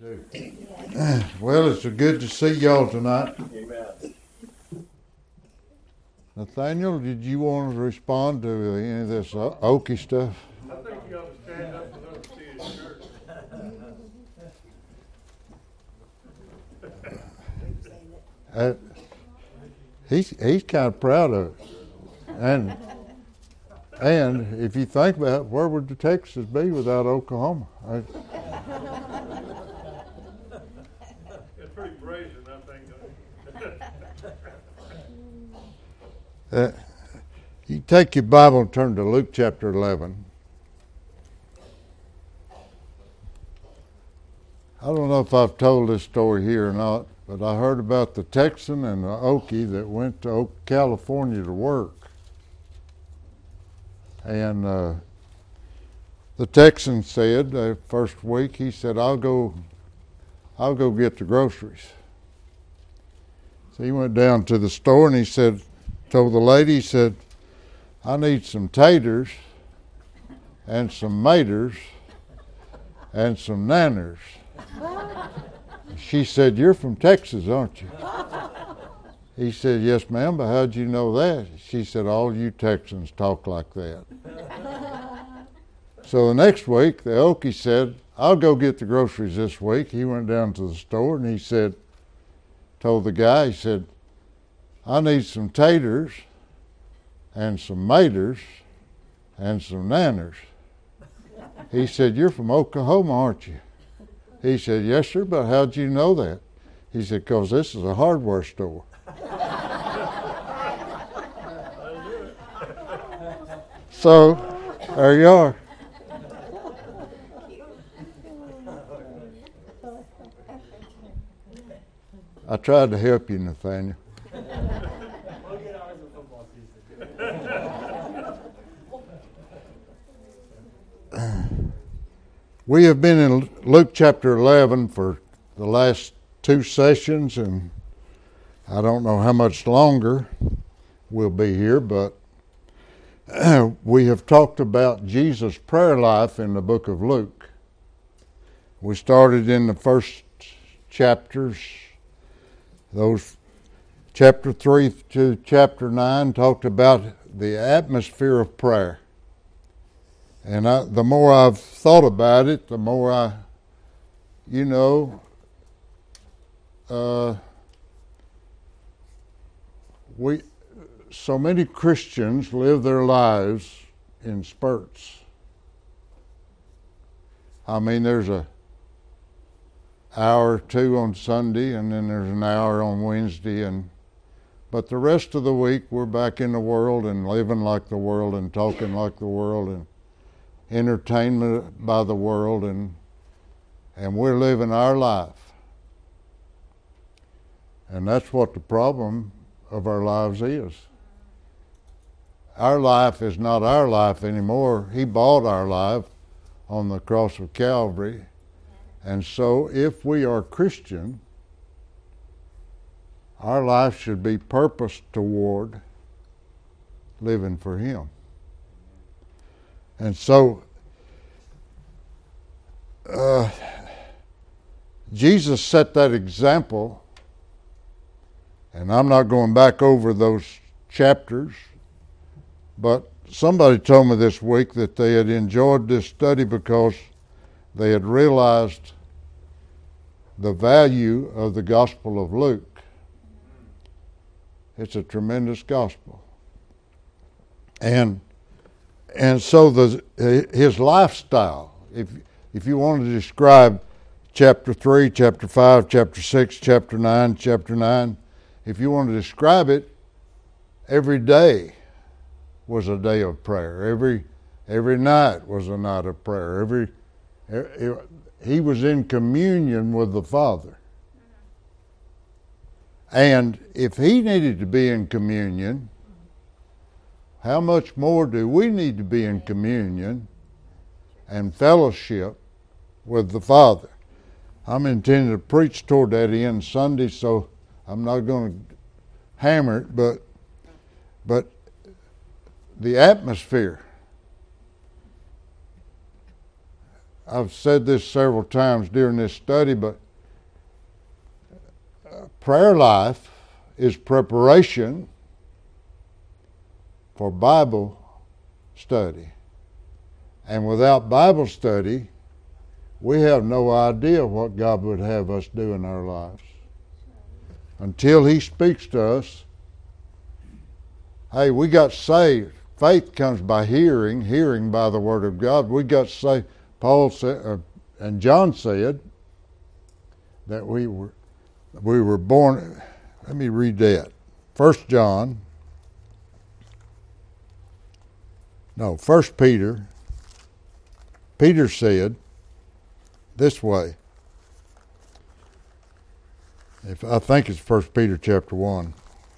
Too. Well, it's good to see y'all tonight. Amen. Nathaniel, did you want to respond to any of this Okie stuff? I think you ought to stand up and let us see his church. He's kind of proud of it. And if you think about it, where would the Texas be without Oklahoma? It's pretty brazen, I think. You take your Bible and turn to Luke chapter 11. I don't know if I've told this story here or not, but I heard about the Texan and the Okie that went to California to work. And the Texan said, the first week, he said, I'll go get the groceries. So he went down to the store and he said, told the lady, he said, I need some taters and some maters and some nanners. She said, you're from Texas, aren't you? He said, yes, ma'am, but how'd you know that? She said, all you Texans talk like that. So the next week, the Okie said, I'll go get the groceries this week. He went down to the store and he said, told the guy, he said, I need some taters and some maters and some nanners. He said, you're from Oklahoma, aren't you? He said, yes, sir, but how'd you know that? He said, because this is a hardware store. So, there you are. I tried to help you, Nathaniel. We have been in Luke chapter 11 for the last two sessions, and I don't know how much longer we'll be here, but we have talked about Jesus' prayer life in the book of Luke. We started in the first chapters, those chapter 3 to chapter 9 talked about the atmosphere of prayer. And the more I've thought about it, the more so many Christians live their lives in spurts. I mean, there's an hour or two on Sunday, and then there's an hour on Wednesday, but the rest of the week we're back in the world and living like the world and talking like the world and entertainment by the world, and we're living our life. And that's what the problem of our lives is. Our life is not our life anymore. He bought our life on the cross of Calvary. And so if we are Christian, our life should be purposed toward living for Him. And so Jesus set that example, and I'm not going back over those chapters, but somebody told me this week that they had enjoyed this study because they had realized the value of the Gospel of Luke. It's a tremendous gospel. And so his lifestyle, if you want to describe chapter 3, chapter 5, chapter 6, chapter 9, if you want to describe it, every day was a day of prayer. Every night was a night of prayer. He was in communion with the Father. And if he needed to be in communion, how much more do we need to be in communion and fellowship with the Father? I'm intending to preach toward that end Sunday, so I'm not going to hammer it, but the atmosphere. I've said this several times during this study, but prayer life is preparation for Bible study. And without Bible study, we have no idea what God would have us do in our lives. Until He speaks to us, hey, we got saved. Faith comes by hearing, hearing by the Word of God. We got saved. Paul said, and John said, that we were born. Let me read that. 1 Peter. Peter said this way. I think it's 1 Peter chapter 1.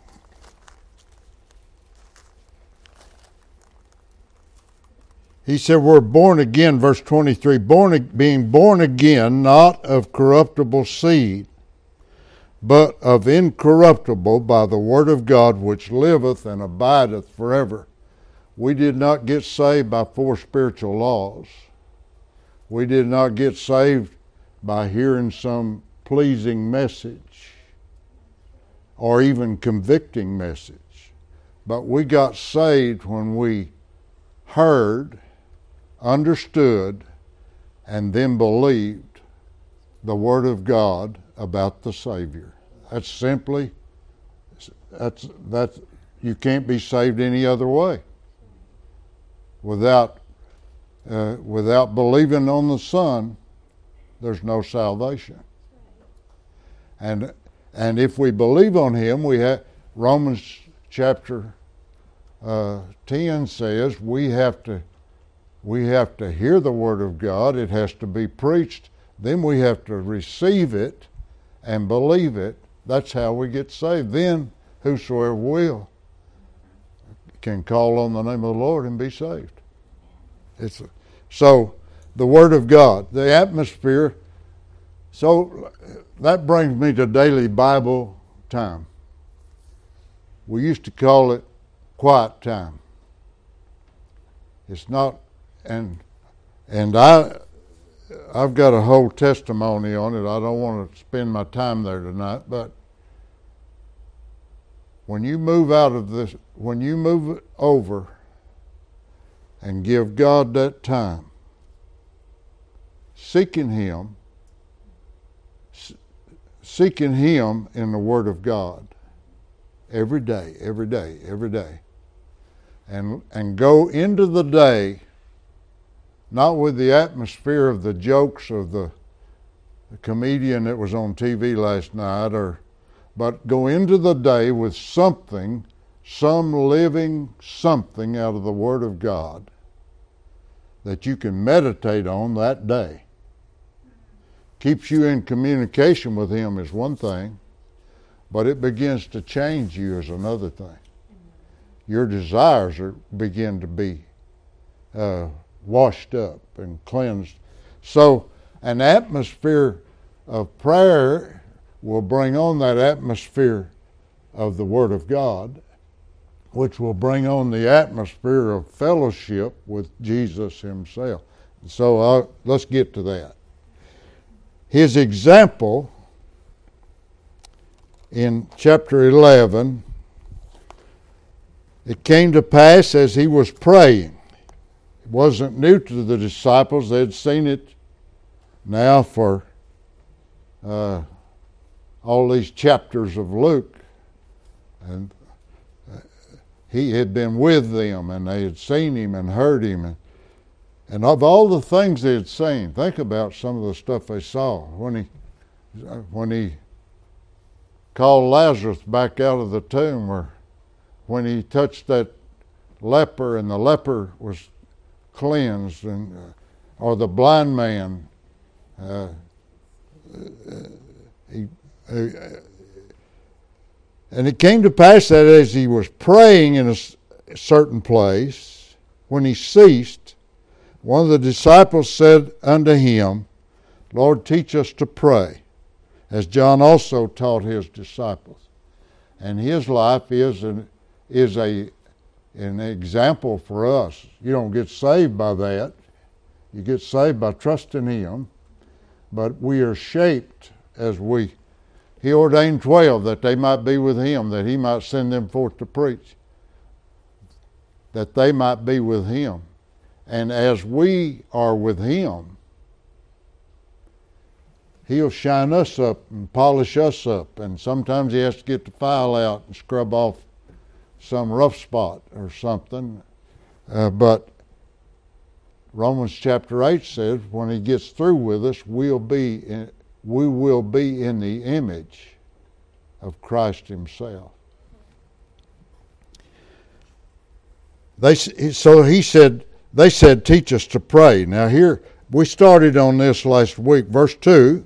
He said we're born again, verse 23, being born again, not of corruptible seed, but of incorruptible by the word of God, which liveth and abideth forever. We did not get saved by 4 spiritual laws. We did not get saved by hearing some pleasing message or even convicting message. But we got saved when we heard, understood, and then believed the Word of God about the Savior. That's simply, you can't be saved any other way. Without believing on the Son, there's no salvation. And if we believe on Him, we have Romans chapter 10 says we have to hear the Word of God. It has to be preached. Then we have to receive it and believe it. That's how we get saved. Then whosoever will can call on the name of the Lord and be saved. So the Word of God, the atmosphere. So that brings me to daily Bible time. We used to call it quiet time. It's not, and I've got a whole testimony on it. I don't want to spend my time there tonight, but when you move over and give God that time, seeking Him in the Word of God every day, and go into the day not with the atmosphere of the jokes of the comedian that was on TV last night, but go into the day with something, some living something out of the Word of God that you can meditate on that day. Keeps you in communication with Him is one thing, but it begins to change you is another thing. Your desires begin to be washed up and cleansed. So an atmosphere of prayer will bring on that atmosphere of the Word of God, which will bring on the atmosphere of fellowship with Jesus Himself. So let's get to that. His example in chapter 11, it came to pass as He was praying. It wasn't new to the disciples. They had seen it now for all these chapters of Luke. And He had been with them, and they had seen Him and heard Him. And of all the things they had seen, think about some of the stuff they saw. When he called Lazarus back out of the tomb, or when He touched that leper and the leper was cleansed, or the blind man, and it came to pass that as He was praying in a certain place, when He ceased, one of the disciples said unto Him, Lord, teach us to pray, as John also taught his disciples. And his life is an example for us. You don't get saved by that. You get saved by trusting Him, but we are shaped as He ordained 12 that they might be with Him, that He might send them forth to preach, that they might be with Him. And as we are with Him, He'll shine us up and polish us up. And sometimes He has to get the file out and scrub off some rough spot or something. But Romans chapter 8 says when He gets through with us, we will be in the image of Christ Himself. They said, teach us to pray. Now here, we started on this last week. Verse 2,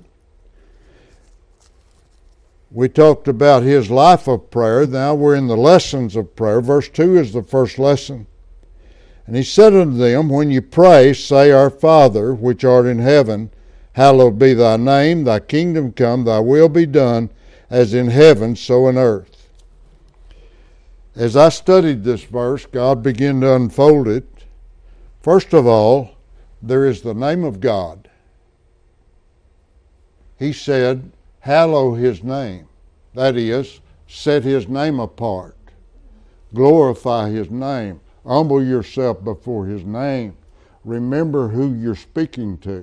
we talked about His life of prayer. Now we're in the lessons of prayer. Verse 2 is the first lesson. And He said unto them, when you pray, say, Our Father, which art in heaven, hallowed be thy name, thy kingdom come, thy will be done, as in heaven, so in earth. As I studied this verse, God began to unfold it. First of all, there is the name of God. He said, hallow His name. That is, set His name apart. Glorify His name. Humble yourself before His name. Remember who you're speaking to.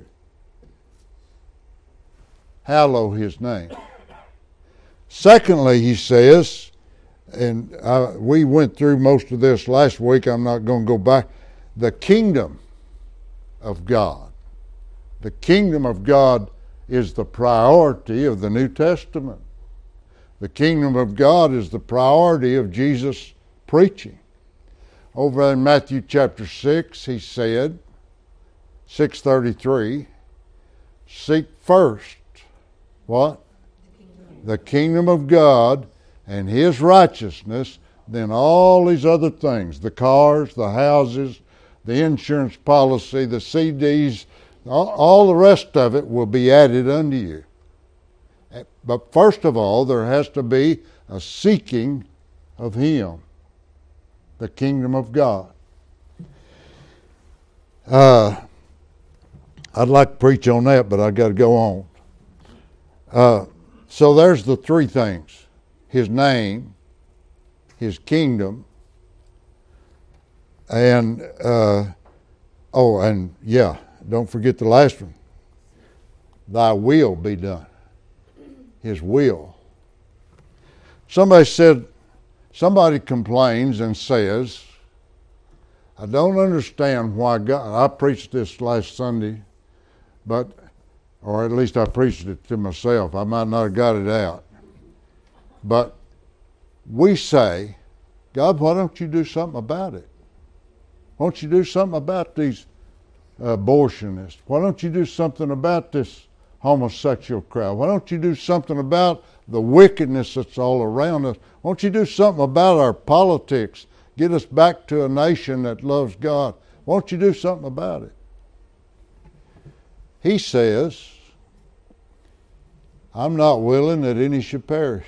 Hallow His name. Secondly, He says, and we went through most of this last week, I'm not going to go back, the kingdom of God. The kingdom of God is the priority of the New Testament. The kingdom of God is the priority of Jesus' preaching. Over in Matthew chapter 6, He said, 6:33, seek first, what? The kingdom of God and His righteousness, then all these other things, the cars, the houses, the insurance policy, the CDs, all the rest of it will be added unto you. But first of all, there has to be a seeking of Him, the kingdom of God. I'd like to preach on that, but I've got to go on. So there's the three things. His name, His kingdom, and don't forget the last one. Thy will be done. His will. Somebody complains and says, I don't understand why God, I preached this last Sunday, or at least I preached it to myself. I might not have got it out. But we say, God, why don't you do something about it? Why don't you do something about these abortionists? Why don't you do something about this homosexual crowd? Why don't you do something about the wickedness that's all around us? Why don't you do something about our politics? Get us back to a nation that loves God. Why don't you do something about it? He says, I'm not willing that any should perish,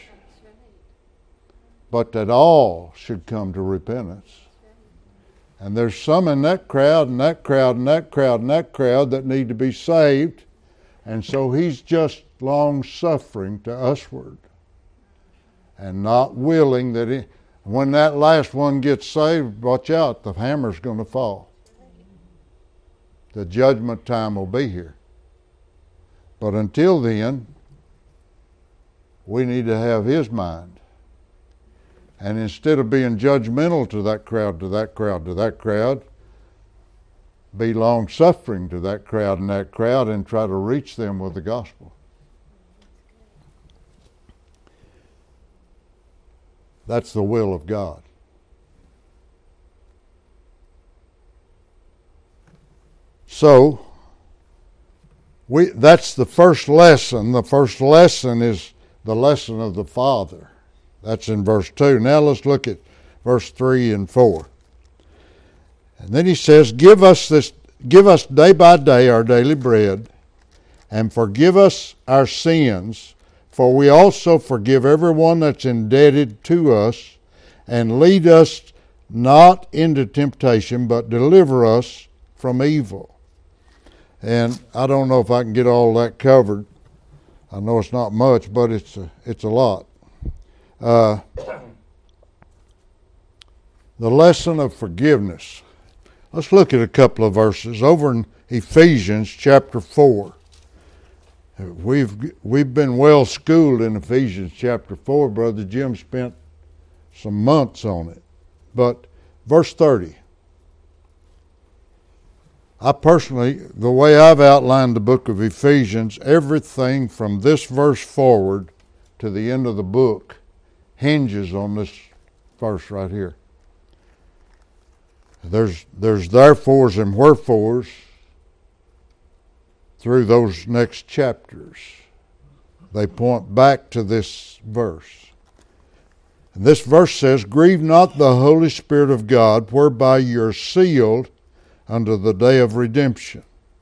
but that all should come to repentance. And there's some in that crowd, and that crowd, and that crowd, and that crowd that need to be saved. And so He's just long-suffering to usward and not willing that when that last one gets saved, watch out, the hammer's going to fall. The judgment time will be here. But until then, we need to have His mind. And instead of being judgmental to that crowd, to that crowd, to that crowd, be long-suffering to that crowd and try to reach them with the gospel. That's the will of God. So, that's the first lesson. The first lesson is the lesson of the Father. That's in verse 2. Now let's look at verse 3 and 4. And then He says, Give us day by day our daily bread, and forgive us our sins, for we also forgive everyone that's indebted to us, and lead us not into temptation, but deliver us from evil. And I don't know if I can get all that covered. I know it's not much, but it's a lot. The lesson of forgiveness. Let's look at a couple of verses over in Ephesians chapter 4. We've been well schooled in Ephesians chapter 4. Brother Jim spent some months on it. But verse 30. I personally, the way I've outlined the book of Ephesians, everything from this verse forward to the end of the book hinges on this verse right here. There's therefores and wherefores through those next chapters. They point back to this verse. And this verse says, "Grieve not the Holy Spirit of God, whereby you're sealed unto the day of redemption.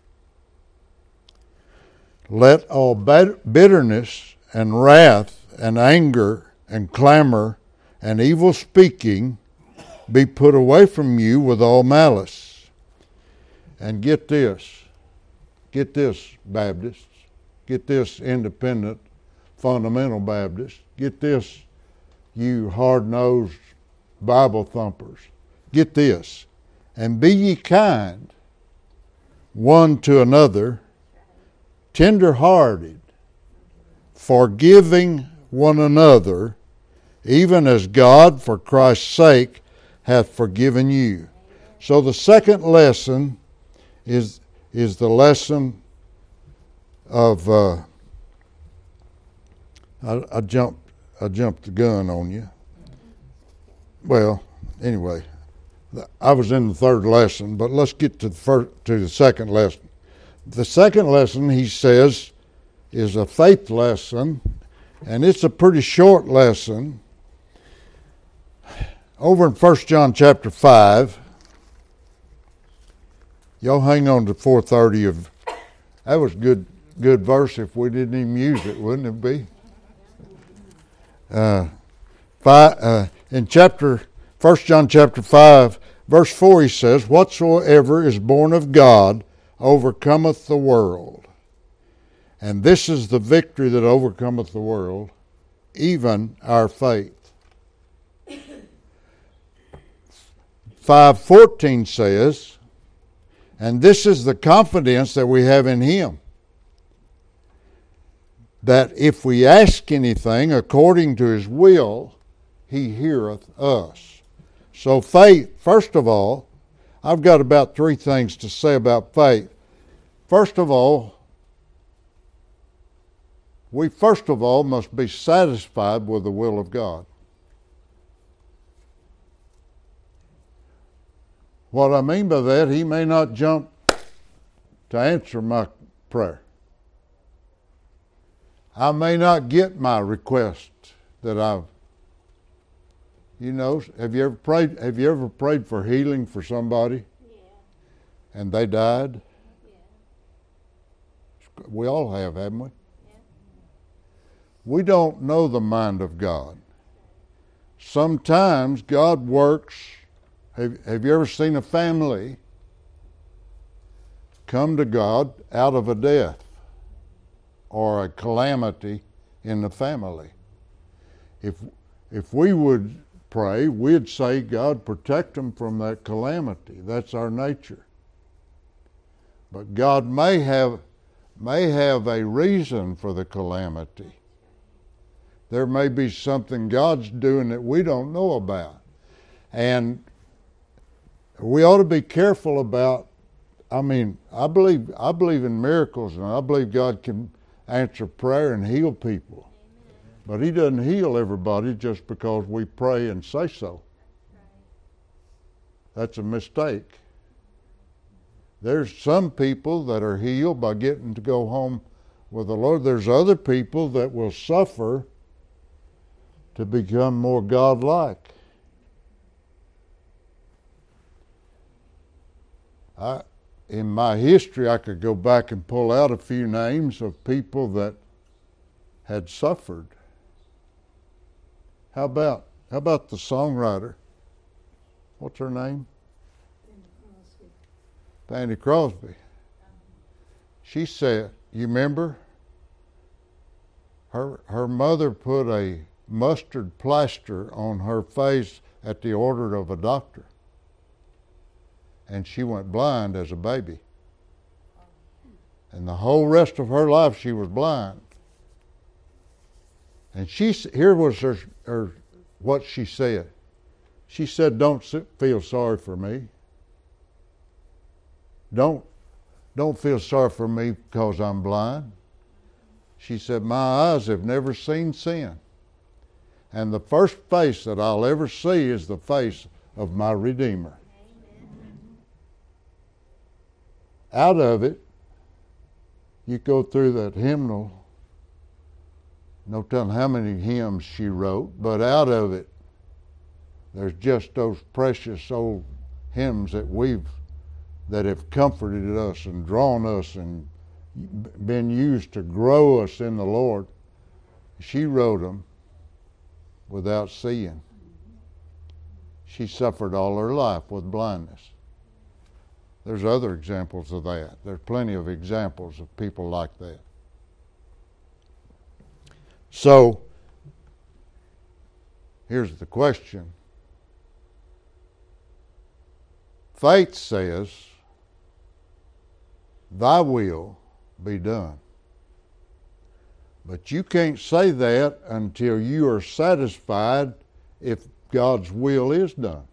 Let all bitterness and wrath and anger and clamor and evil speaking be put away from you with all malice." And get this, Baptists, get this, independent, fundamental Baptists, get this, you hard-nosed Bible thumpers, get this. "And be ye kind one to another, tender-hearted, forgiving one another, even as God, for Christ's sake, hath forgiven you." So the second lesson is the lesson of I jumped the gun on you. Well, anyway, I was in the third lesson, but let's get to the second lesson. The second lesson, he says, is a faith lesson, and it's a pretty short lesson. Over in 1 John chapter 5, y'all hang on to 4:30 of, that was good verse if we didn't even use it, wouldn't it be? In 1 John chapter 5, verse 4, he says, "Whatsoever is born of God overcometh the world. And this is the victory that overcometh the world, even our faith." 5:14 says, "And this is the confidence that we have in him, that if we ask anything according to his will, he heareth us." So faith, first of all, I've got about 3 things to say about faith. First of all, we must be satisfied with the will of God. What I mean by that, he may not jump to answer my prayer. I may not get my request that I've, have you ever prayed for healing for somebody? Yeah. And they died? Yeah. We all have, haven't we? Yeah. We don't know the mind of God. Sometimes God works. Have you ever seen a family come to God out of a death or a calamity in the family? If we would pray, we'd say, "God, protect them from that calamity." That's our nature. But God may have a reason for the calamity. There may be something God's doing that we don't know about. And we ought to be careful about, I believe in miracles, and I believe God can answer prayer and heal people. But he doesn't heal everybody just because we pray and say so. That's a mistake. There's some people that are healed by getting to go home with the Lord. There's other people that will suffer to become more God-like. In my history, I could go back and pull out a few names of people that had suffered. How about the songwriter? What's her name? Fanny Crosby. She said, you remember? Her mother put a mustard plaster on her face at the order of a doctor. And she went blind as a baby. And the whole rest of her life she was blind. And here was her what she said. She said, don't feel sorry for me. Don't feel sorry for me because I'm blind. She said, my eyes have never seen sin. And the first face that I'll ever see is the face of my Redeemer. Out of it, you go through that hymnal, no telling how many hymns she wrote, but out of it, there's just those precious old hymns that have comforted us and drawn us and been used to grow us in the Lord. She wrote them without seeing. She suffered all her life with blindness. There's other examples of that. There's plenty of examples of people like that. So, here's the question. Faith says, thy will be done. But you can't say that until you are satisfied if God's will is done.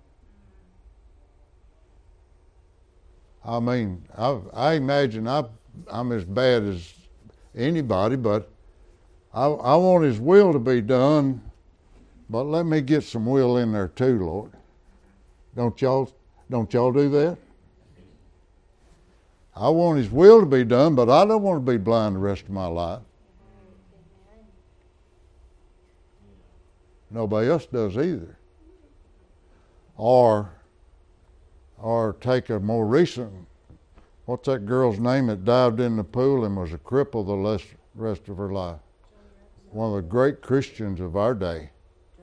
I mean, I imagine I'm as bad as anybody, but I want His will to be done, but let me get some will in there too, Lord. Don't y'all do that? I want His will to be done, but I don't want to be blind the rest of my life. Nobody else does either. Or take a more recent, what's that girl's name that dived in the pool and was a cripple the rest of her life? One of the great Christians of our day.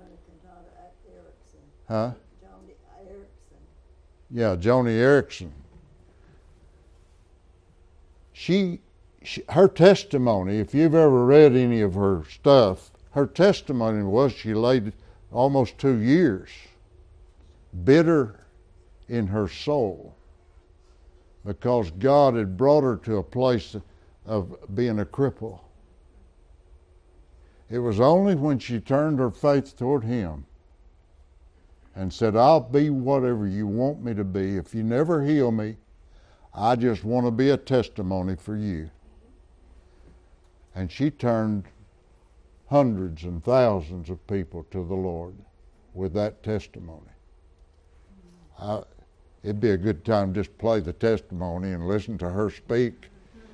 Huh? Joni Erickson. Yeah, Joni Erickson. Her testimony, if you've ever read any of her stuff, her testimony was she laid almost 2 years bitter in her soul because God had brought her to a place of being a cripple. It was only when she turned her faith toward Him and said, I'll be whatever you want me to be. If you never heal me, I just want to be a testimony for you. And she turned hundreds and thousands of people to the Lord with that testimony. It'd be a good time just to play the testimony and listen to her speak.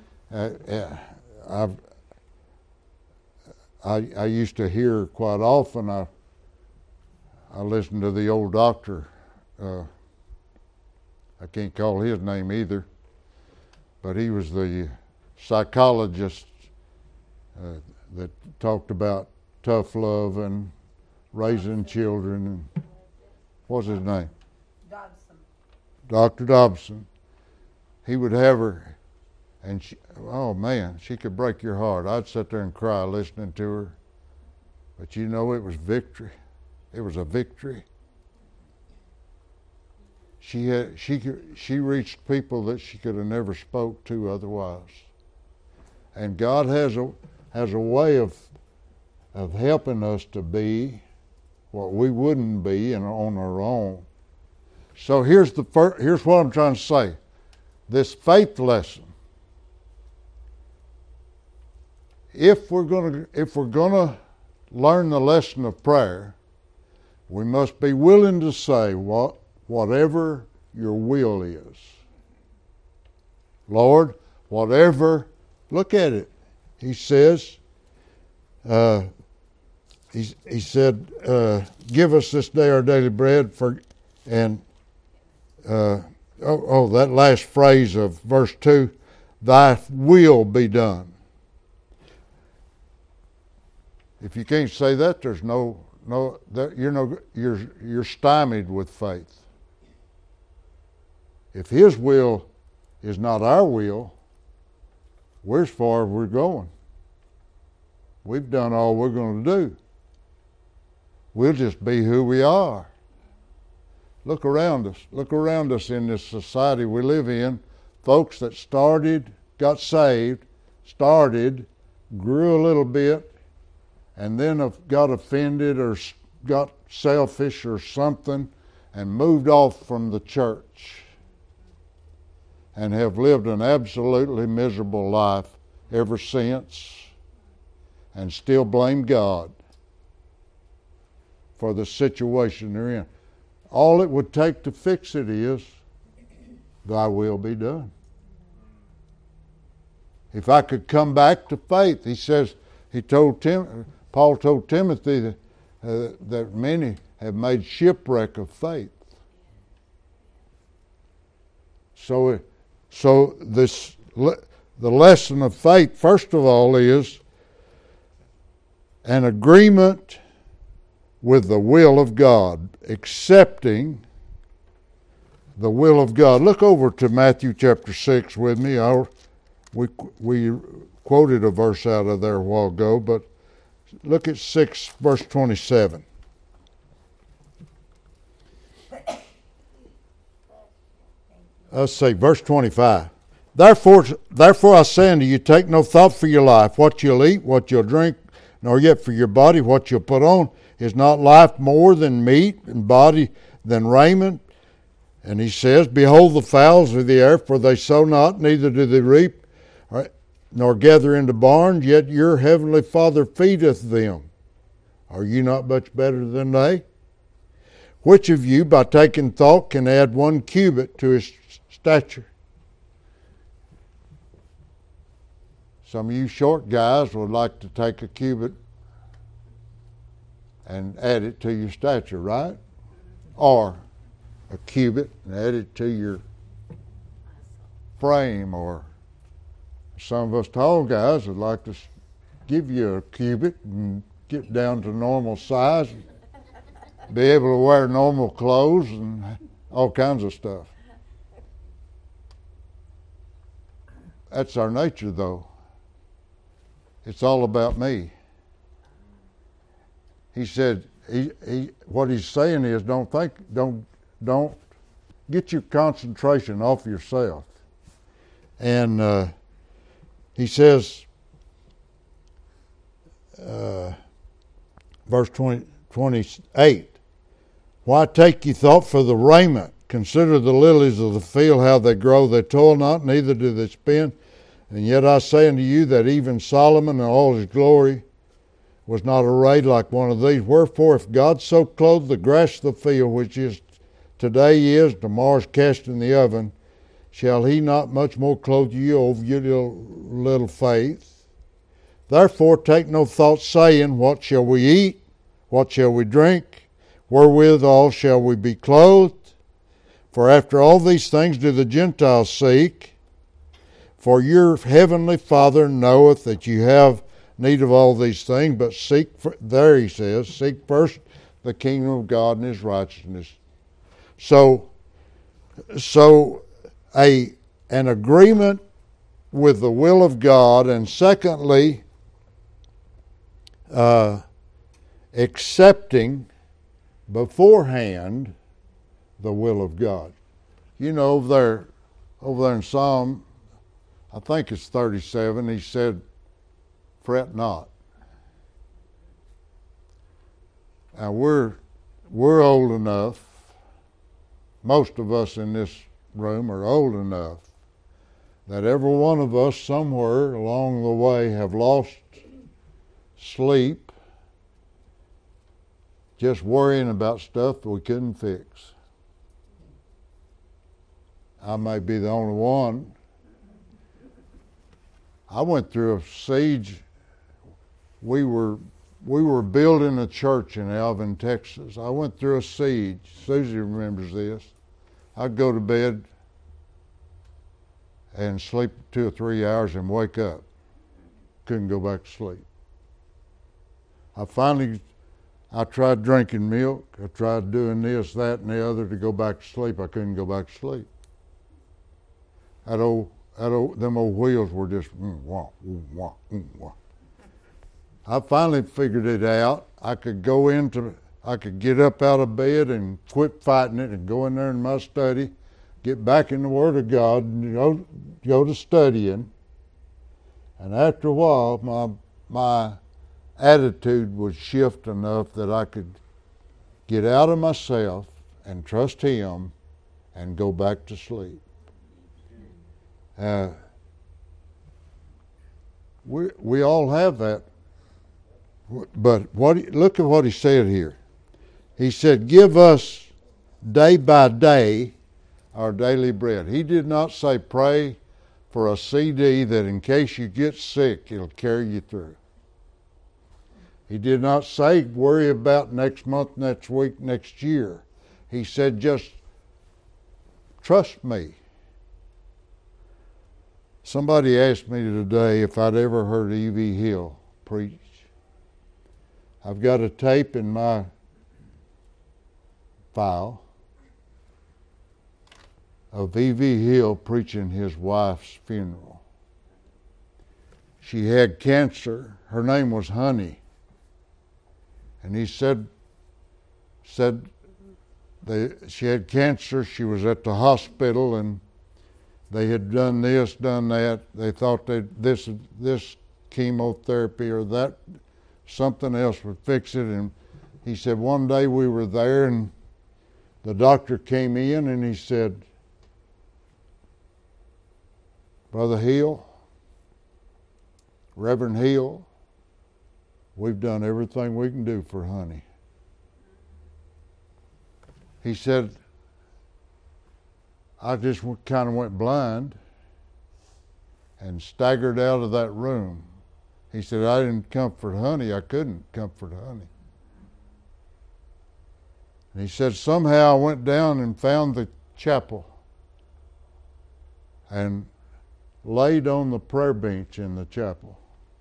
I used to hear quite often. I listened to the old doctor. I can't call his name either, but he was the psychologist that talked about tough love and raising children. And what's his name? Dobson. Dr. Dobson. He would have her, and oh man, she could break your heart. I'd sit there and cry listening to her. But you know, it was victory. It was a victory. She reached people that she could have never spoke to otherwise. And God has a way of helping us to be what we wouldn't be on our own. So here's what I'm trying to say. This faith lesson. If we're gonna learn the lesson of prayer, we must be willing to say whatever your will is. Lord, whatever, look at it. He says, he said, give us this day our daily bread, that last phrase of verse 2, thy will be done. If you can't say that, there's you're stymied with faith. If His will is not our will, we're as far as we're going. We've done all we're going to do. We'll just be who we are. Look around us. Look around us in this society we live in. Folks that got saved, grew a little bit, and then got offended or got selfish or something and moved off from the church and have lived an absolutely miserable life ever since and still blame God for the situation they're in. All it would take to fix it is, thy will be done. If I could come back to faith, he says, Paul told Timothy that many have made shipwreck of faith. So the lesson of faith, first of all, is an agreement with the will of God, accepting the will of God. Look over to Matthew chapter 6 with me. We quoted a verse out of there a while ago, but look at 6 verse 27. Let's say verse 25. Therefore I say unto you, take no thought for your life, what you'll eat, what you'll drink, nor yet for your body, what you'll put on. Is not life more than meat, and body than raiment? And he says, behold the fowls of the air, for they sow not, neither do they reap, nor gather into barns, yet your heavenly Father feedeth them. Are you not much better than they? Which of you, by taking thought, can add 1 cubit to his stature? Some of you short guys would like to take a cubit and add it to your stature, right? Or a cubit and add it to your frame. Or some of us tall guys would like to give you a cubit and get down to normal size, and be able to wear normal clothes and all kinds of stuff. That's our nature, though. It's all about me. He said, what he's saying is, don't get your concentration off yourself. And he says, verse 28, why take ye thought for the raiment? Consider the lilies of the field, how they grow. They toil not, neither do they spin. And yet I say unto you that even Solomon in all his glory was not arrayed like one of these. Wherefore, if God so clothed the grass of the field, which is today tomorrow is cast in the oven, shall he not much more clothe you, O you little faith? Therefore take no thought, saying, what shall we eat? What shall we drink? Wherewithal shall we be clothed? For after all these things do the Gentiles seek. For your heavenly Father knoweth that you have need of all these things, but seek first the kingdom of God and his righteousness. So an agreement with the will of God, and secondly, accepting beforehand the will of God. You know, over there in Psalm, I think it's 37, he said, fret not. Now we're old enough, most of us in this room are old enough, that every one of us somewhere along the way have lost sleep just worrying about stuff that we couldn't fix. I may be the only one. I went through a siege. We were building a church in Alvin, Texas. I went through a siege. Susie remembers this. I'd go to bed and sleep 2 or 3 hours and wake up. Couldn't go back to sleep. I tried drinking milk. I tried doing this, that, and the other to go back to sleep. I couldn't go back to sleep. That them old wheels were just wah, wah, wah. I finally figured it out. I could get up out of bed and quit fighting it and go in there in my study, get back in the Word of God, and go to studying. And after a while, my attitude would shift enough that I could get out of myself and trust Him and go back to sleep. We all have that. But look at what he said here. He said, give us day by day our daily bread. He did not say pray for a CD that in case you get sick, it'll carry you through. He did not say worry about next month, next week, next year. He said just trust me. Somebody asked me today if I'd ever heard E.V. Hill preach. I've got a tape in my file of E.V. Hill preaching his wife's funeral. She had cancer. Her name was Honey. And he said she had cancer. She was at the hospital, and they had done this, done that. They thought that this chemotherapy or that something else would fix it. And he said one day we were there, and the doctor came in, and he said, Brother Hill, Reverend Hill, we've done everything we can do for Honey. He said, I just kind of went blind and staggered out of that room. He said, I didn't comfort Honey. I couldn't comfort Honey. And he said, somehow I went down and found the chapel and laid on the prayer bench in the chapel.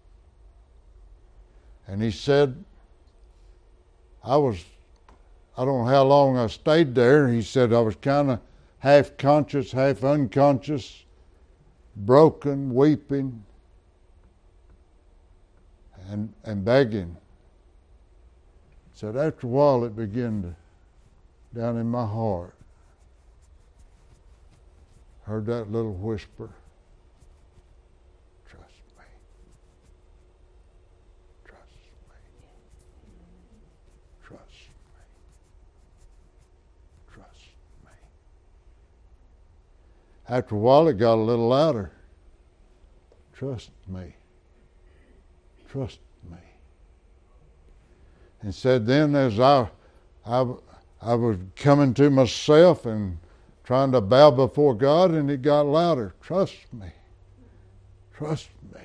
And he said, I don't know how long I stayed there. He said I was kind of half conscious, half unconscious, broken, weeping, and begging. He said after a while it began to, down in my heart, heard that little whisper, trust me, trust me, trust me, trust me. After a while it got a little louder. Trust me. Trust me. And said then as I was coming to myself and trying to bow before God, and it got louder. Trust me. Trust me.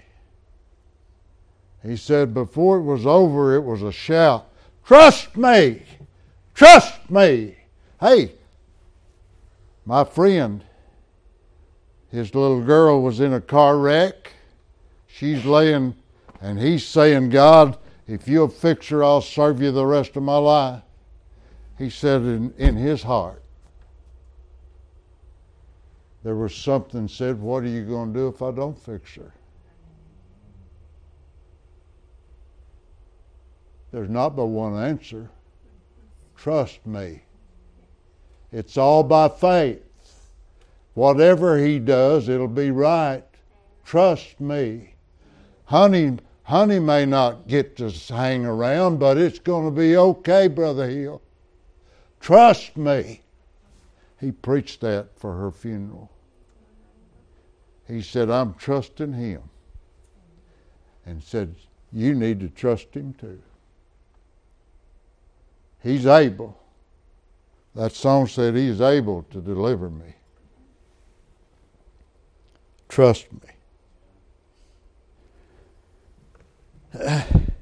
He said before it was over, it was a shout. Trust me. Trust me. Hey, my friend, his little girl was in a car wreck. She's laying, and he's saying, God, if you'll fix her, I'll serve you the rest of my life. He said in his heart, there was something said, what are you going to do if I don't fix her? There's not but one answer. Trust me. It's all by faith. Whatever he does, it'll be right. Trust me. Honey may not get to hang around, but it's going to be okay, Brother Hill. Trust me. He preached that for her funeral. He said, I'm trusting him. And said, you need to trust him too. He's able. That song said he's able to deliver me. Trust me.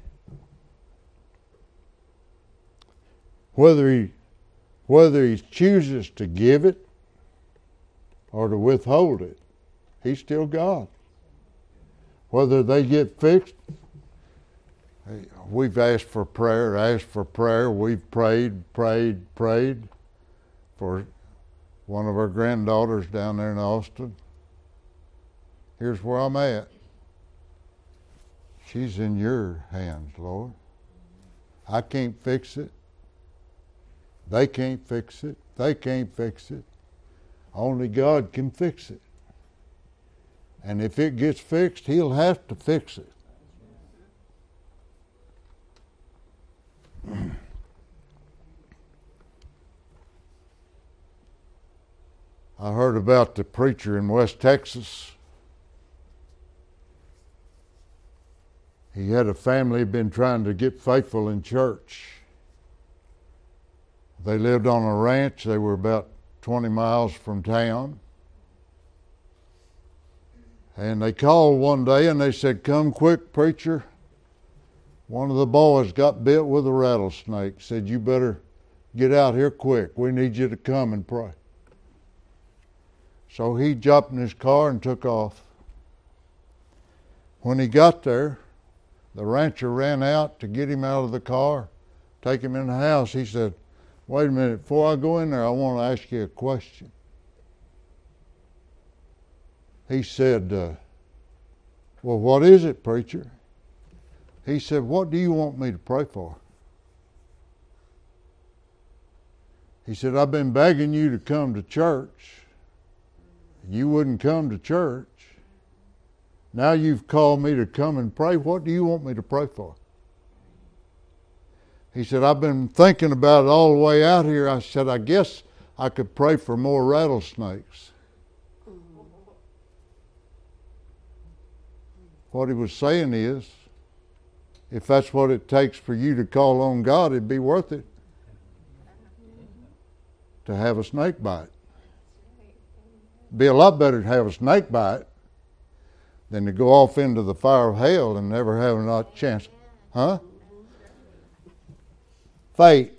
Whether he chooses to give it or to withhold it, he's still God. Whether they get fixed, we've asked for prayer. We've prayed for one of our granddaughters down there in Austin. Here's where I'm at. She's in your hands, Lord. I can't fix it. They can't fix it. They can't fix it. Only God can fix it. And if it gets fixed, He'll have to fix it. I heard about the preacher in West Texas. He had a family been trying to get faithful in church. They lived on a ranch. They were about 20 miles from town. And they called one day and they said, "Come quick, preacher. One of the boys got bit with a rattlesnake." Said, "You better get out here quick. We need you to come and pray." So he jumped in his car and took off. When he got there, the rancher ran out to get him out of the car, take him in the house. He said, "Wait a minute, before I go in there, I want to ask you a question." He said, "Well, what is it, preacher?" He said, "What do you want me to pray for?" He said, "I've been begging you to come to church. You wouldn't come to church. Now you've called me to come and pray. What do you want me to pray for?" He said, "I've been thinking about it all the way out here." I said, "I guess I could pray for more rattlesnakes." What he was saying is, if that's what it takes for you to call on God, it'd be worth it to have a snake bite. Be a lot better to have a snake bite than to go off into the fire of hell and never have a chance. Huh? Faith.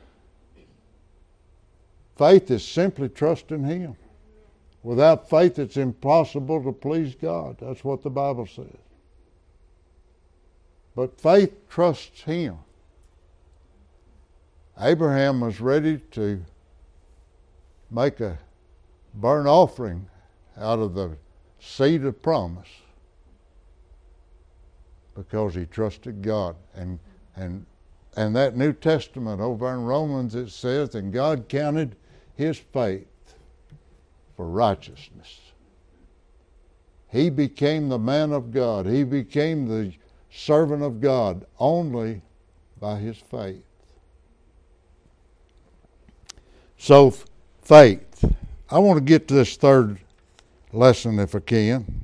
Faith is simply trusting Him. Without faith, it's impossible to please God. That's what the Bible says. But faith trusts Him. Abraham was ready to make a burnt offering out of the seed of promise because he trusted God. And that New Testament over in Romans, it says, "And God counted his faith for righteousness." He became the man of God. He became the servant of God only by his faith. So, faith. I want to get to this third lesson if I can.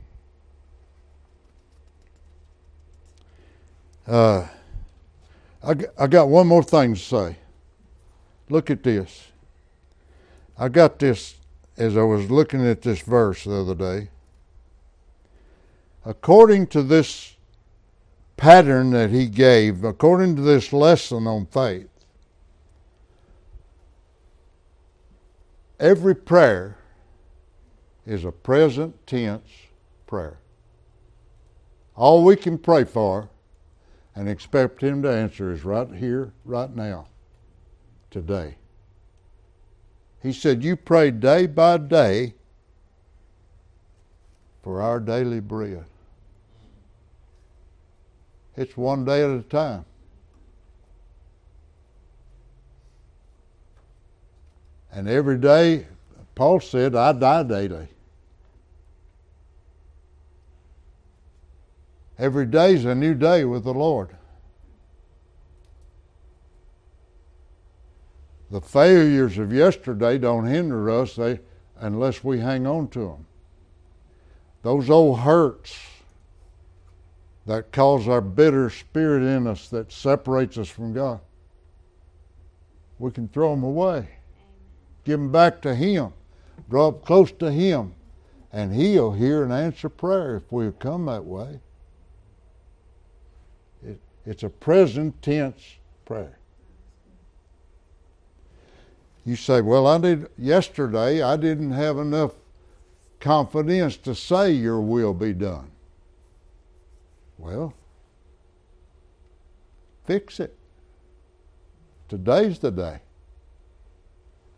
I got one more thing to say. Look at this. I got this as I was looking at this verse the other day. According to this pattern that he gave, according to this lesson on faith, every prayer is a present tense prayer. All we can pray for and expect Him to answer is right here, right now, today. He said, "You pray day by day for our daily bread." It's one day at a time. And every day, Paul said, "I die daily." Every day is a new day with the Lord. The failures of yesterday don't hinder us unless we hang on to them. Those old hurts that cause our bitter spirit in us that separates us from God, we can throw them away. Give them back to Him. Draw up close to Him. And He'll hear and answer prayer if we'll come that way. It's a present tense prayer. You say, "Well, yesterday I didn't have enough confidence to say your will be done." Well, fix it. Today's the day.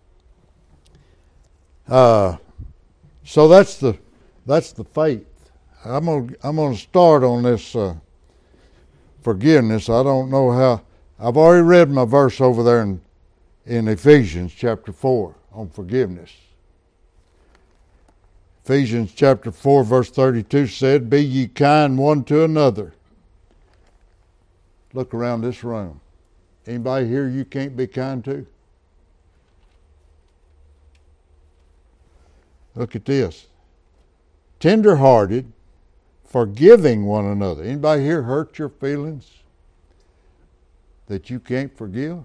So that's the faith I'm gonna start on this forgiveness. I don't know how. I've already read my verse over there in Ephesians chapter 4 on forgiveness. Ephesians chapter 4 verse 32 said, "Be ye kind one to another." Look around this room. Anybody here you can't be kind to? Look at this. Tender-hearted, forgiving one another. Anybody here hurt your feelings that you can't forgive?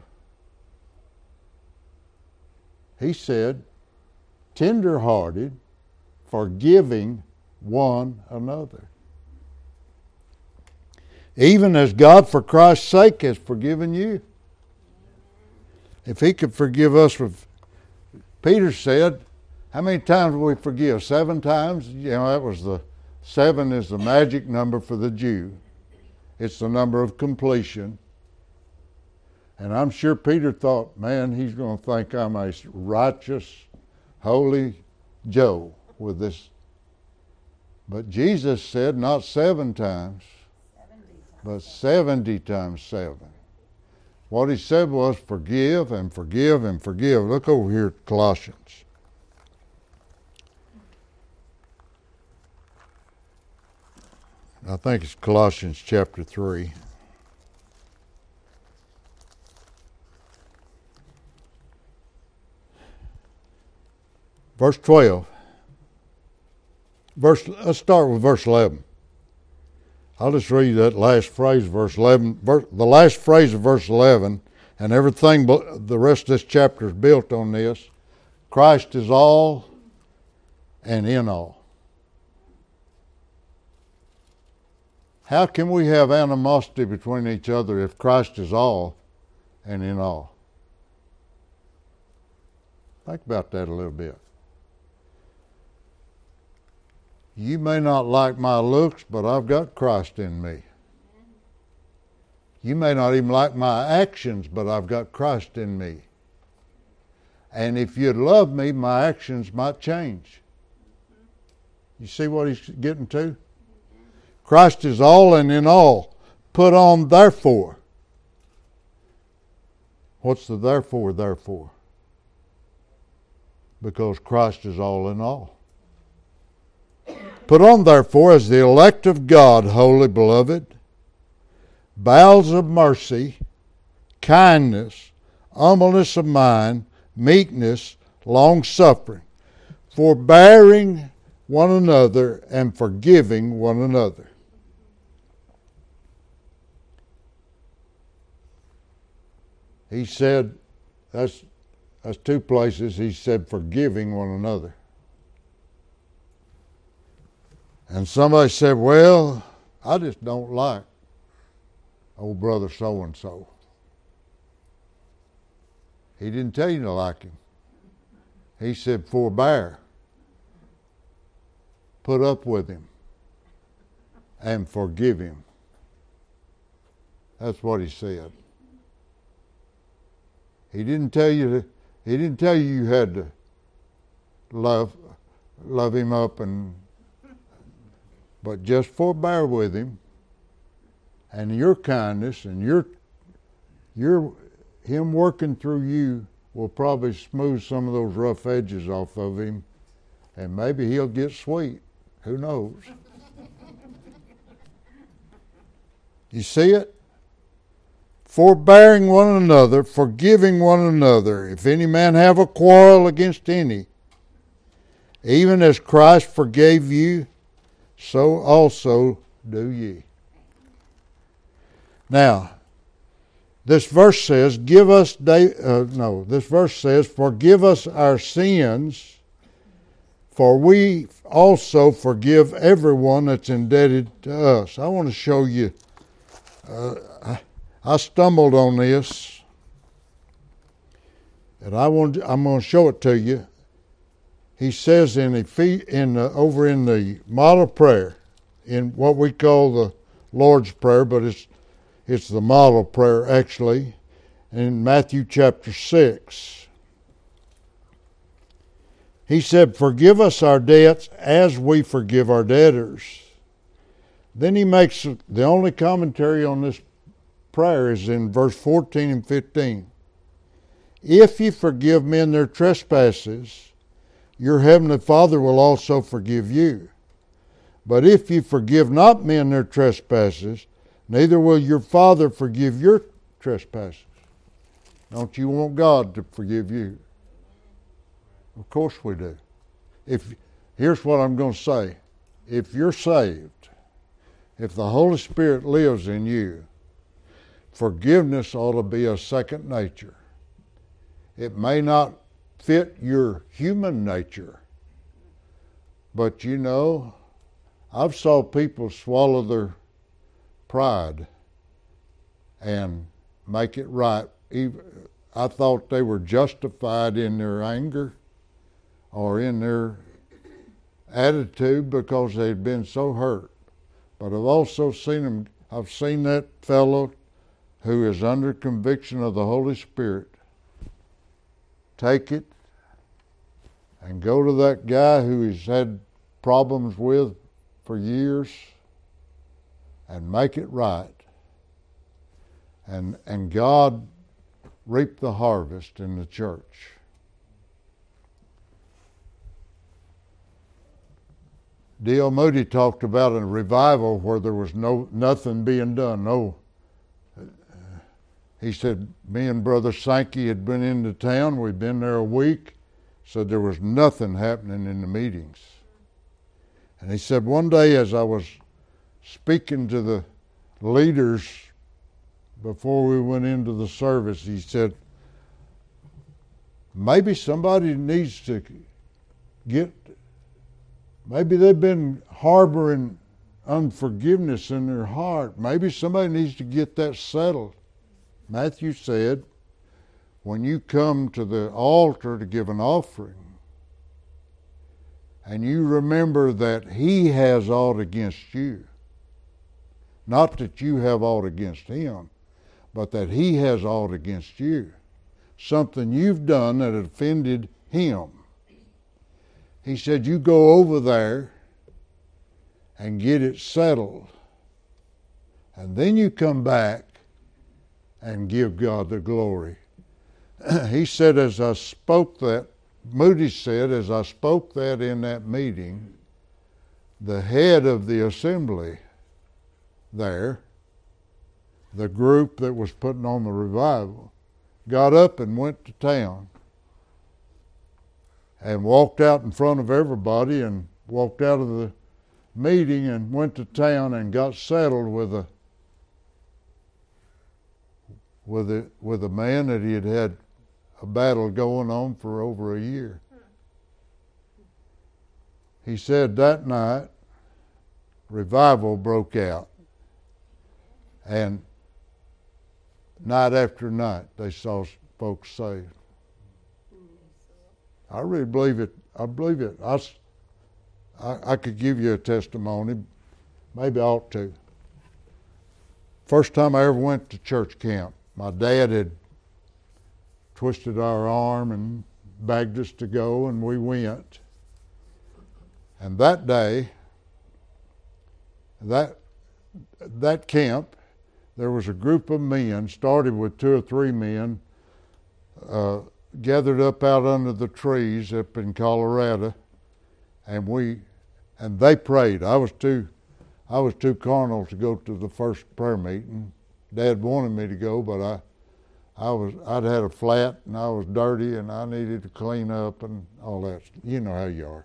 He said, tender-hearted, forgiving one another. Even as God for Christ's sake has forgiven you. If he could forgive us, Peter said, how many times will we forgive? 7 times? You know, that was 7 is the magic number for the Jew. It's the number of completion. And I'm sure Peter thought, man, he's going to think I'm a righteous, holy Joe with this. But Jesus said not 7 times, but 70 times 7. What he said was forgive and forgive and forgive. Look over here at Colossians. I think it's Colossians chapter 3. Verse 12. Let's start with verse 11. I'll just read that last phrase, verse 11. The last phrase of verse 11, and everything, the rest of this chapter is built on this. Christ is all and in all. How can we have animosity between each other if Christ is all and in all? Think about that a little bit. You may not like my looks, but I've got Christ in me. You may not even like my actions, but I've got Christ in me. And if you'd love me, my actions might change. You see what he's getting to? Christ is all and in all. Put on therefore. What's the therefore? Because Christ is all in all. Put on therefore as the elect of God, holy beloved, bowels of mercy, kindness, humbleness of mind, meekness, long-suffering, forbearing one another and forgiving one another. He said, that's 2 places he said forgiving one another. And somebody said, well, I just don't like old brother so-and-so. He didn't tell you to like him. He said, forbear. Put up with him. And forgive him. That's what he said. He didn't tell you you had to love him up but just forbear with him, and your kindness and him working through you will probably smooth some of those rough edges off of him, and maybe he'll get sweet. Who knows? You see it? Forbearing one another, forgiving one another, if any man have a quarrel against any, even as Christ forgave you, so also do ye. Now, this verse says, this verse says, forgive us our sins, for we also forgive everyone that's indebted to us. I want to show you, I stumbled on this, and I'm going to show it to you. He says over in the model prayer, in what we call the Lord's Prayer, but it's the model prayer actually, in Matthew chapter 6. He said, forgive us our debts as we forgive our debtors. Then he makes the only commentary on this prayer is in verse 14 and 15. If you forgive men their trespasses, your heavenly Father will also forgive you. But if you forgive not men their trespasses, neither will your Father forgive your trespasses. Don't you want God to forgive you? Of course we do. Here's what I'm going to say. If you're saved, if the Holy Spirit lives in you, forgiveness ought to be a second nature. It may not fit your human nature, but you know, I've saw people swallow their pride and make it right. I thought they were justified in their anger or in their attitude because they'd been so hurt. But I've also seen that fellow who is under conviction of the Holy Spirit take it and go to that guy who he's had problems with for years and make it right. And God reap the harvest in the church. D.L. Moody talked about a revival where there was nothing being done. He said, me and Brother Sankey had been into town. We'd been there a week. Said there was nothing happening in the meetings. And he said, one day as I was speaking to the leaders before we went into the service, he said, maybe somebody needs to maybe they've been harboring unforgiveness in their heart. Maybe somebody needs to get that settled. Matthew said, when you come to the altar to give an offering, and you remember that he has aught against you, not that you have aught against him, but that he has aught against you, something you've done that offended him. He said, you go over there and get it settled, and then you come back and give God the glory. He said, as I spoke that, Moody said, as I spoke that in that meeting, the head of the assembly there, the group that was putting on the revival, got up and went to town and walked out in front of everybody and walked out of the meeting and went to town and got settled with a man that he had had a battle going on for over a year. He said that night revival broke out, and night after night they saw folks saved. I really believe it. I believe it. I could give you a testimony. Maybe I ought to. First time I ever went to church camp, my dad had twisted our arm and begged us to go, and we went. And that day, that camp, there was a group of men, started with 2 or 3 men, gathered up out under the trees up in Colorado, and they prayed. I was too carnal to go to the first prayer meeting. Dad wanted me to go, but I'd had a flat and I was dirty and I needed to clean up and all that. You know how you are.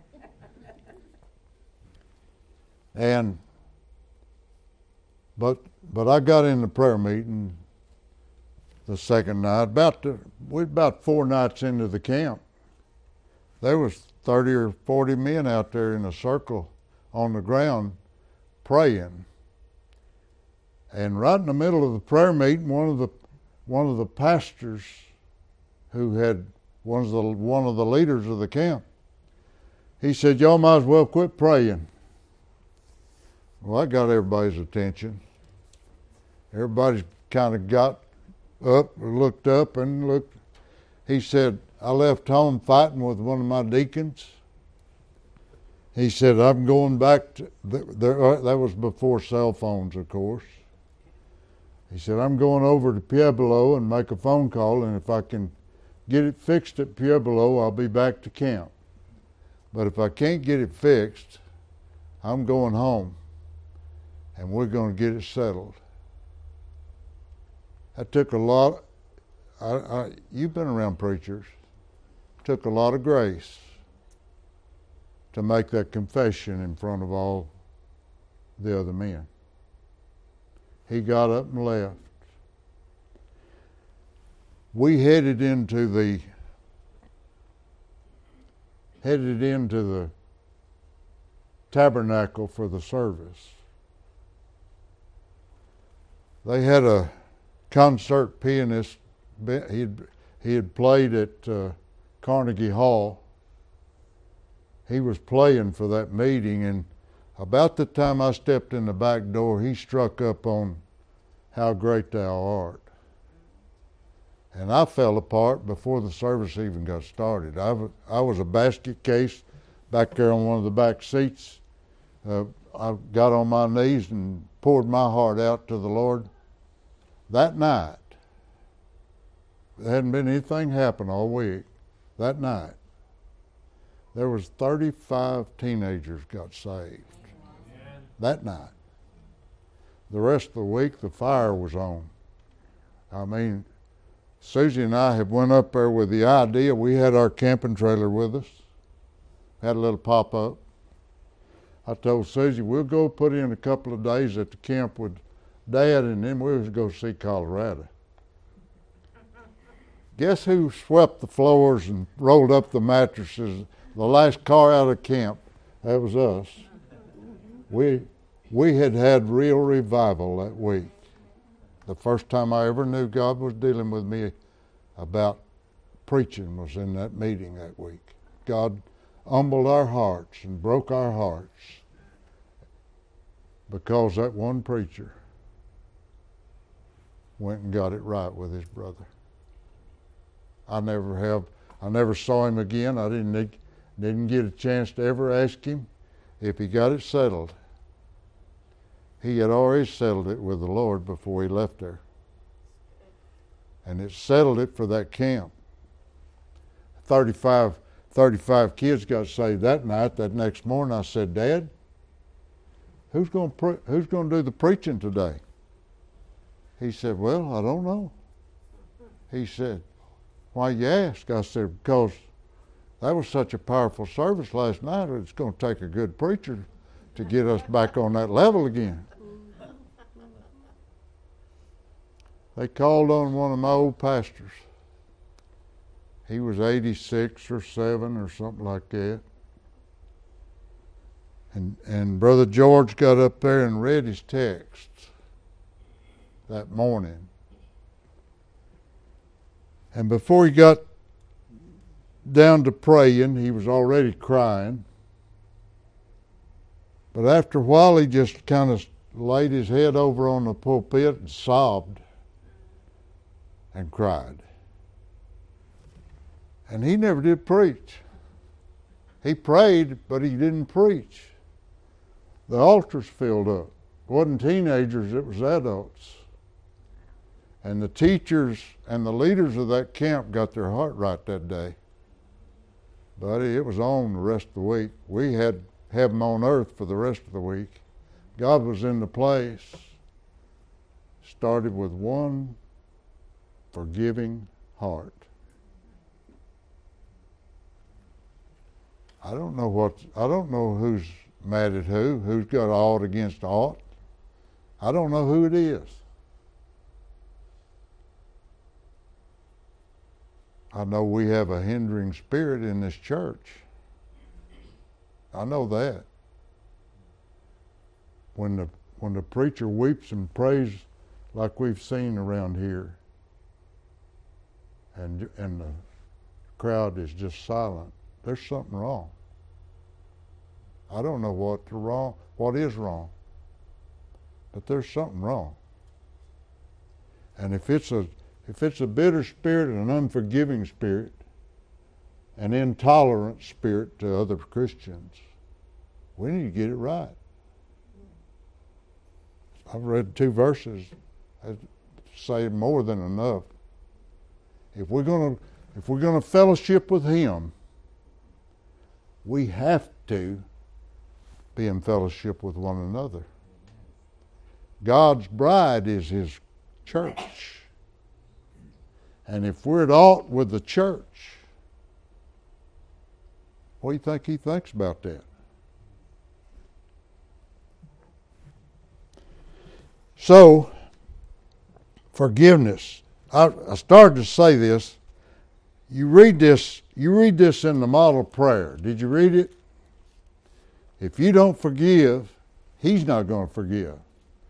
But I got in the prayer meeting the second night. We're about 4 nights into the camp. There was 30 or 40 men out there in a circle on the ground praying. And right in the middle of the prayer meeting, one of the pastors who had one of the leaders of the camp, he said, y'all might as well quit praying. Well, that got everybody's attention. Everybody kind of got up, looked up and looked. He said, I left home fighting with one of my deacons. He said, I'm going back to, that was before cell phones, of course. He said, I'm going over to Pueblo and make a phone call, and if I can get it fixed at Pueblo, I'll be back to camp. But if I can't get it fixed, I'm going home, and we're going to get it settled. That took a lot. You've been around preachers. Took a lot of grace to make that confession in front of all the other men. He got up and left. We headed into the tabernacle for the service. They had a concert pianist. He had played at Carnegie Hall. He was playing for that meeting, and about the time I stepped in the back door, he struck up on How Great Thou Art. And I fell apart before the service even got started. I was a basket case back there on one of the back seats. I got on my knees and poured my heart out to the Lord. That night, there hadn't been anything happen all week. That night, there was 35 teenagers got saved. That night. The rest of the week, the fire was on. I mean, Susie and I had went up there with the idea. We had our camping trailer with us. Had a little pop-up. I told Susie, we'll go put in a couple of days at the camp with Dad, and then we'll go see Colorado. Guess who swept the floors and rolled up the mattresses? The last car out of camp. That was us. We had real revival that week. The first time I ever knew God was dealing with me about preaching was in that meeting that week. God humbled our hearts and broke our hearts because that one preacher went and got it right with his brother. I never saw him again. I didn't get a chance to ever ask him if he got it settled. He had already settled it with the Lord before he left there. And it settled it for that camp. 35 kids got saved that night. That next morning I said, Dad, who's going to do the preaching today? He said, well, I don't know. He said, why you ask? I said, because that was such a powerful service last night. It's going to take a good preacher to get us back on that level again. They called on one of my old pastors. He was 86 or 7 or something like that. And Brother George got up there and read his text that morning. And before he got down to praying, he was already crying. But after a while, he just kind of laid his head over on the pulpit and sobbed and cried. And he never did preach. He prayed, but he didn't preach. The altars filled up. It wasn't teenagers, it was adults. And the teachers and the leaders of that camp got their heart right that day. Buddy, it was on the rest of the week. We had heaven on earth for the rest of the week. God was in the place. Started with one forgiving heart. I don't know who's mad at who's got aught against aught. I don't know who it is. I know we have a hindering spirit in this church. I know that. When the preacher weeps and prays like we've seen around here, and the crowd is just silent, there's something wrong. I don't know what is wrong, but there's something wrong. And if it's a bitter spirit, an unforgiving spirit, an intolerant spirit to other Christians, We need to get it right. I've read 2 verses that say more than enough. If we're gonna fellowship with Him, we have to be in fellowship with one another. God's bride is His church. And if we're at aught with the church, what do you think He thinks about that? So, forgiveness. I started to say this. You read this in the model prayer. Did you read it? If you don't forgive, He's not going to forgive.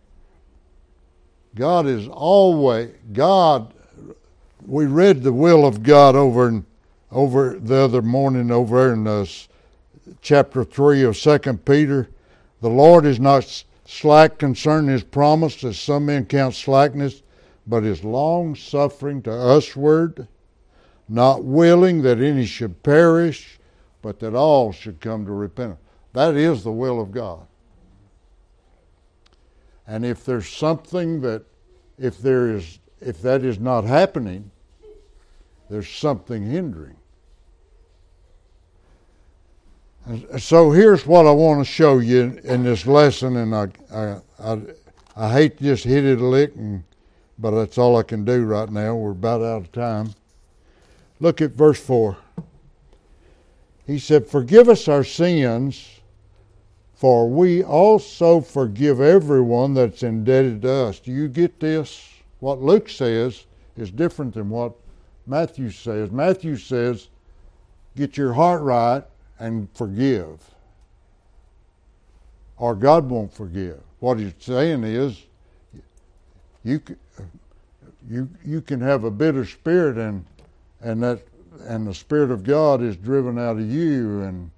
God is always God. We read the will of God over the other morning over in chapter 3 of 2 Peter. The Lord is not slack concerning His promise, as some men count slackness, but is long-suffering to usward, not willing that any should perish, but that all should come to repentance. That is the will of God. And if there's something if that is not happening, there's something hindering. And so here's what I want to show you in this lesson, and I hate to just hit it a lick, but that's all I can do right now. We're about out of time. Look at verse 4. He said, "Forgive us our sins, for we also forgive everyone that's indebted to us." Do you get this? What Luke says is different than what Matthew says. Matthew says, get your heart right and forgive, or God won't forgive. What he's saying is, you can have a bitter spirit, and the Spirit of God is driven out of you,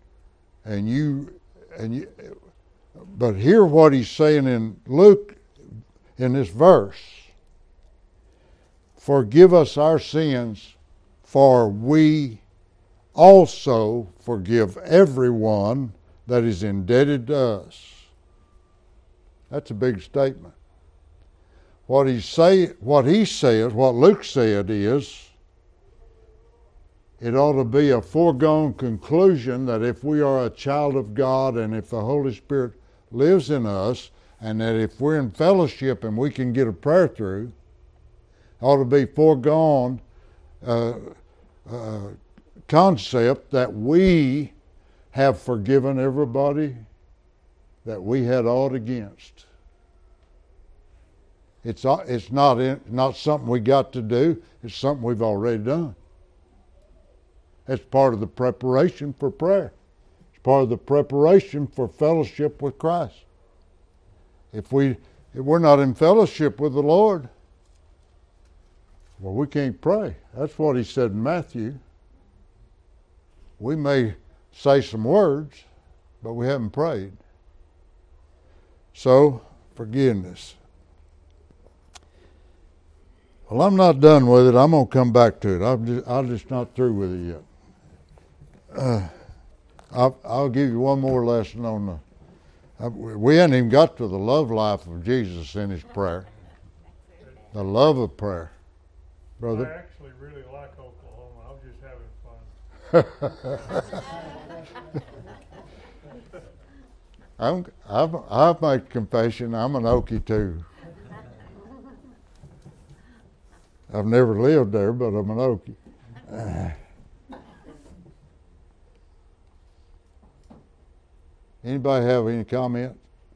but hear what he's saying in Luke in this verse. Forgive us our sins, for we also forgive everyone that is indebted to us. That's a big statement. What Luke said is, it ought to be a foregone conclusion that if we are a child of God and if the Holy Spirit lives in us, and that if we're in fellowship and we can get a prayer through, ought to be foregone concept that we have forgiven everybody that we had aught against. It's not something we got to do. It's something we've already done. It's part of the preparation for prayer. It's part of the preparation for fellowship with Christ. If we're not in fellowship with the Lord, well, we can't pray. That's what he said in Matthew. We may say some words, but we haven't prayed. So, forgiveness. Well, I'm not done with it. I'm going to come back to it. I'm just not through with it yet. I'll give you one more lesson on we hadn't even got to the love life of Jesus in his prayer. The love of prayer. Brother? I actually really like Oklahoma. I'm just having fun. I've made confession. I'm an Okie too. I've never lived there, but I'm an Okie. Anybody have any comment?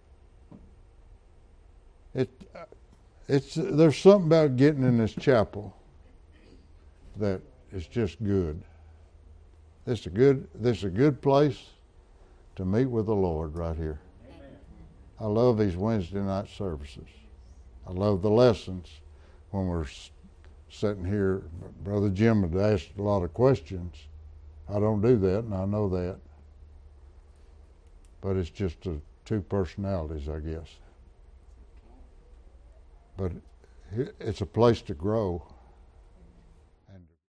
There's something about getting in this chapel that is just good. This is a good place to meet with the Lord right here. Amen. I love these Wednesday night services. I love the lessons when we're sitting here. Brother Jim had asked a lot of questions. I don't do that, and I know that. But it's just two personalities, I guess. But it's a place to grow.